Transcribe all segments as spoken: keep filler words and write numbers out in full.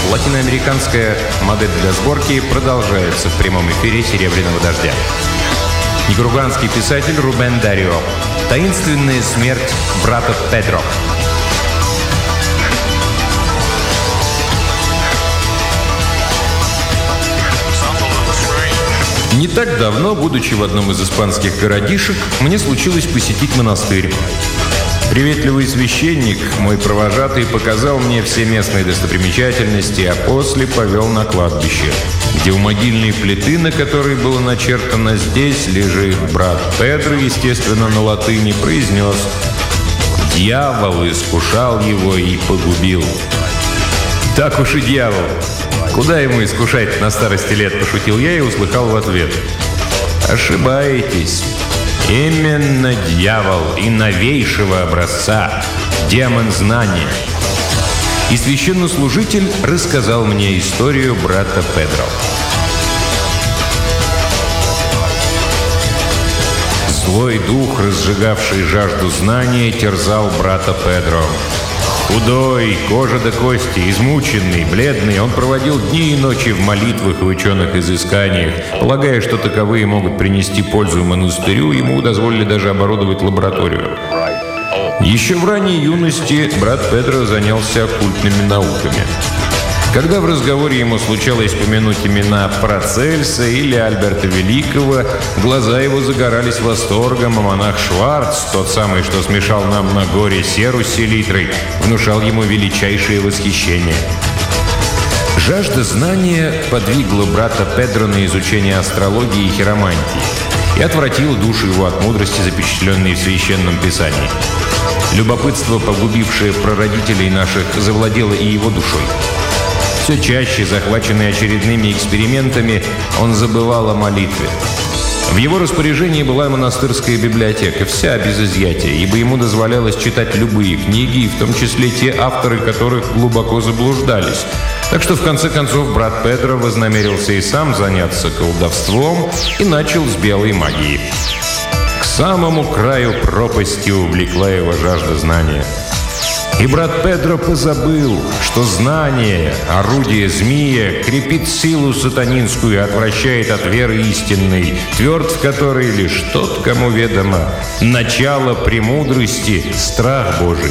латиноамериканская модель для сборки продолжается в прямом эфире «Серебряного дождя». Никарагуанский писатель Рубен Дарио. Таинственная смерть брата Педро. Не так давно, будучи в одном из испанских городишек, мне случилось посетить монастырь. Приветливый священник, мой провожатый, показал мне все местные достопримечательности, а после повел на кладбище, где у могильной плиты, на которой было начертано «Здесь лежит брат Педро», естественно, на латыни, произнес: «Дьявол искушал его и погубил». «Так уж и дьявол. Куда ему искушать на старости лет?» – пошутил я и услыхал в ответ: «Ошибаетесь. Именно дьявол и новейшего образца, демон знания». И священнослужитель рассказал мне историю брата Педро. Злой дух, разжигавший жажду знания, терзал брата Педро. Худой, кожа до кости, измученный, бледный, он проводил дни и ночи в молитвах и ученых изысканиях. Полагая, что таковые могут принести пользу монастырю, ему дозволили даже оборудовать лабораторию. Еще в ранней юности брат Педро занялся оккультными науками. Когда в разговоре ему случалось помянуть имена Парацельса или Альберта Великого, глаза его загорались восторгом, а монах Шварц, тот самый, что смешал нам на горе серу с селитрой, внушал ему величайшее восхищение. Жажда знания подвигла брата Педро на изучение астрологии и хиромантии и отвратила душу его от мудрости, запечатленной в Священном Писании. Любопытство, погубившее прародителей наших, завладело и его душой. Все чаще, захваченный очередными экспериментами, он забывал о молитве. В его распоряжении была монастырская библиотека, вся без изъятия, ибо ему дозволялось читать любые книги, и в том числе те авторы, которых глубоко заблуждались. Так что, в конце концов, брат Педро вознамерился и сам заняться колдовством и начал с белой магии. К самому краю пропасти увлекла его жажда знания. И брат Педро позабыл, что знание, орудие змея, крепит силу сатанинскую и отвращает от веры истинной, тверд в которой лишь тот, кому ведомо начало премудрости, страх Божий.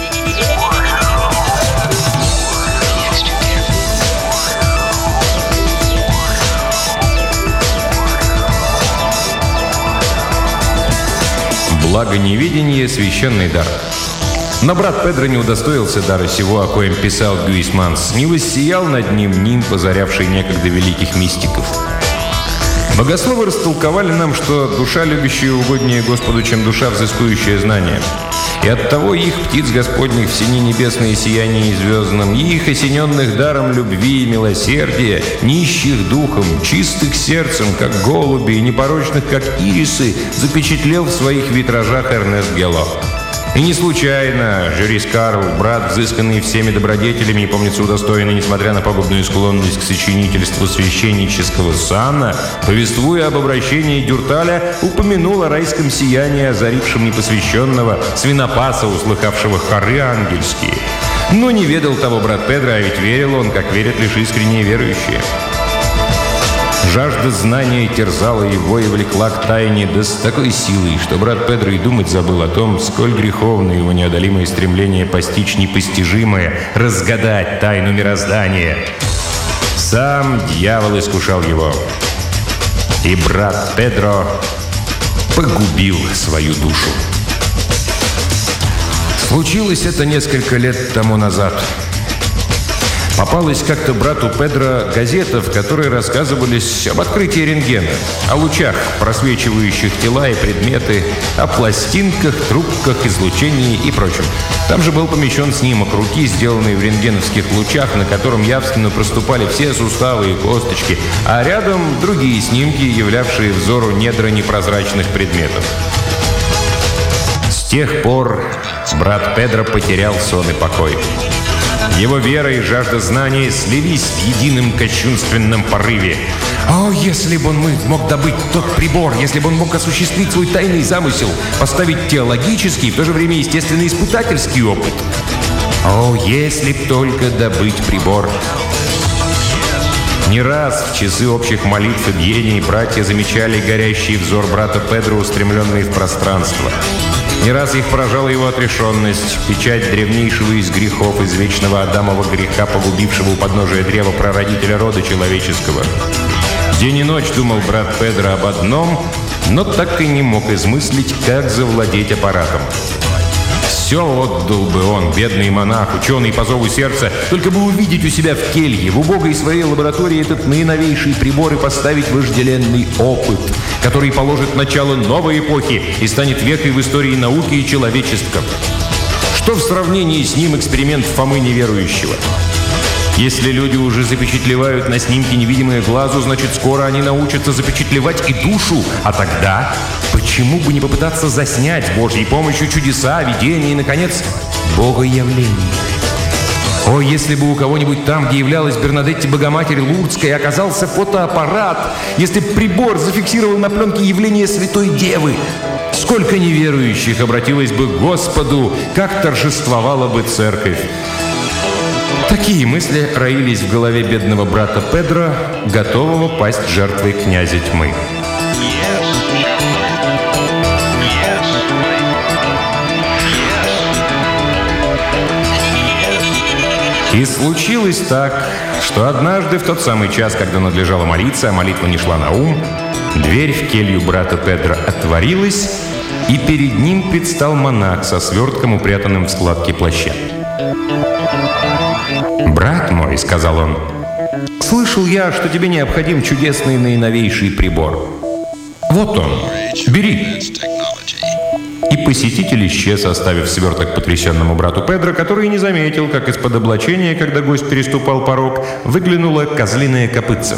Благо неведение — священный дар. Но брат Педро не удостоился дара сего, о коем писал Гюисманс, не воссиял над ним нимб, озарявший некогда великих мистиков. Богословы растолковали нам, что душа, любящая угоднее Господу, чем душа, взыскующая знания. И оттого их, птиц Господних, в сине небесное сияние и звездном, их, осененных даром любви и милосердия, нищих духом, чистых сердцем, как голуби, и непорочных, как ирисы, запечатлел в своих витражах Эрнест Гэлло. И не случайно Жюрис Карл, брат, взысканный всеми добродетелями и, помнится, удостоенный, несмотря на пагубную склонность к сочинительству священнического сана, повествуя об обращении Дюрталя, упомянул о райском сиянии, озарившем непосвященного свинопаса, услыхавшего хоры ангельские. Но не ведал того брат Педро, а ведь верил он, как верят лишь искренние верующие. Жажда знания терзала его и влекла к тайне, да с такой силой, что брат Педро и думать забыл о том, сколь греховно его неодолимое стремление постичь непостижимое, разгадать тайну мироздания. Сам дьявол искушал его, и брат Педро погубил свою душу. Случилось это несколько лет тому назад. Попалась как-то брату Педро газета, в которой рассказывались об открытии рентгена, о лучах, просвечивающих тела и предметы, о пластинках, трубках, излучении и прочем. Там же был помещен снимок руки, сделанный в рентгеновских лучах, на котором явственно проступали все суставы и косточки, а рядом другие снимки, являвшие взору недра непрозрачных предметов. С тех пор брат Педро потерял сон и покой. Его вера и жажда знания слились в едином кощунственном порыве. О, если бы он мог добыть тот прибор, если бы он мог осуществить свой тайный замысел, поставить теологический и в то же время естественно испытательский опыт. О, если б только добыть прибор. Не раз в часы общих молитв и бдений братья замечали горящий взор брата Педро, устремленный в пространство. Не раз их поражала его отрешенность, печать древнейшего из грехов, из вечного Адамова греха, погубившего у подножия древа прародителя рода человеческого. День и ночь думал брат Педро об одном, но так и не мог измыслить, как завладеть аппаратом. Все отдал бы он, бедный монах, ученый по зову сердца, только бы увидеть у себя в келье, в убогой своей лаборатории этот наиновейший прибор и поставить вожделенный опыт, который положит начало новой эпохи и станет векой в истории науки и человечества. Что в сравнении с ним эксперимент Фомы неверующего? Если люди уже запечатлевают на снимке невидимое глазу, значит, скоро они научатся запечатлевать и душу. А тогда почему бы не попытаться заснять с Божьей помощью чудеса, видения и, наконец, богоявление? О, если бы у кого-нибудь там, где являлась Бернадетти Богоматерь Лурдская, оказался фотоаппарат, если бы прибор зафиксировал на пленке явление Святой Девы, сколько неверующих обратилось бы к Господу, как торжествовала бы церковь. Такие мысли роились в голове бедного брата Педро, готового пасть жертвой князя тьмы. И случилось так, что однажды в тот самый час, когда надлежало молиться, а молитва не шла на ум, дверь в келью брата Педро отворилась, и перед ним предстал монах со свертком, упрятанным в складки плаща. «Брат мой», — сказал он, — «слышал я, что тебе необходим чудесный наиновейший прибор. Вот он, бери». И посетитель исчез, оставив сверток потрясенному брату Педро, который не заметил, как из-под облачения, когда гость переступал порог, выглянуло козлиное копытце.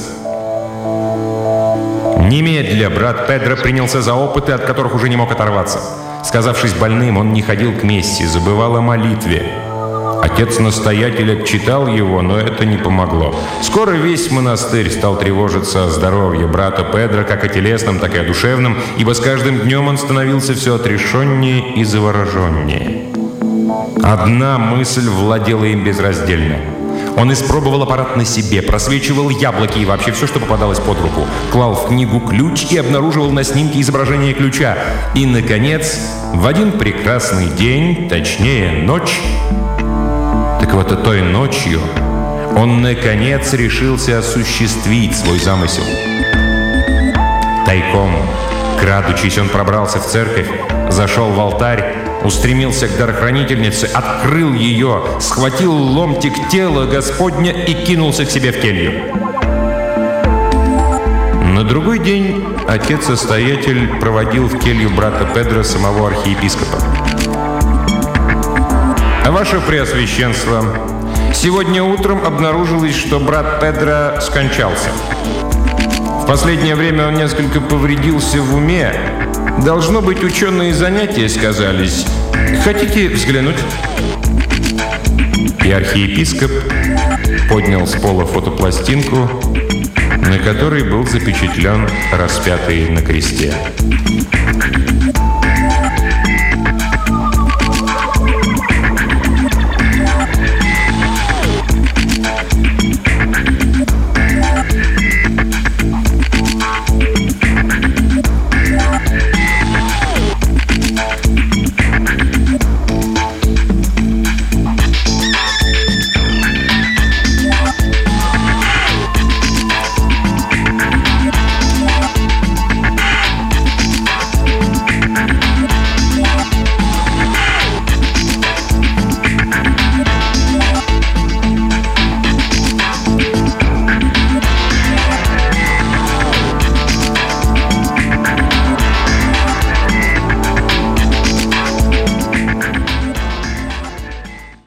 Немедля брат Педро принялся за опыты, от которых уже не мог оторваться. Сказавшись больным, он не ходил к мессе, забывал о молитве. Отец-настоятель отчитал его, но это не помогло. Скоро весь монастырь стал тревожиться о здоровье брата Педро, как о телесном, так и о душевном, ибо с каждым днем он становился все отрешеннее и завороженнее. Одна мысль владела им безраздельно. Он испробовал аппарат на себе, просвечивал яблоки и вообще все, что попадалось под руку. Клал в книгу ключ и обнаруживал на снимке изображение ключа. И, наконец, в один прекрасный день, точнее, ночь, так вот и той ночью он, наконец, решился осуществить свой замысел. Тайком, крадучись, он пробрался в церковь, зашел в алтарь, устремился к дарохранительнице, открыл ее, схватил ломтик тела Господня и кинулся к себе в келью. На другой день отец-настоятель проводил в келью брата Педро самого архиепископа. «Ваше Преосвященство, сегодня утром обнаружилось, что брат Педро скончался. В последнее время он несколько повредился в уме. Должно быть, ученые занятия сказались. Хотите взглянуть?» И архиепископ поднял с пола фотопластинку, на которой был запечатлен распятый на кресте.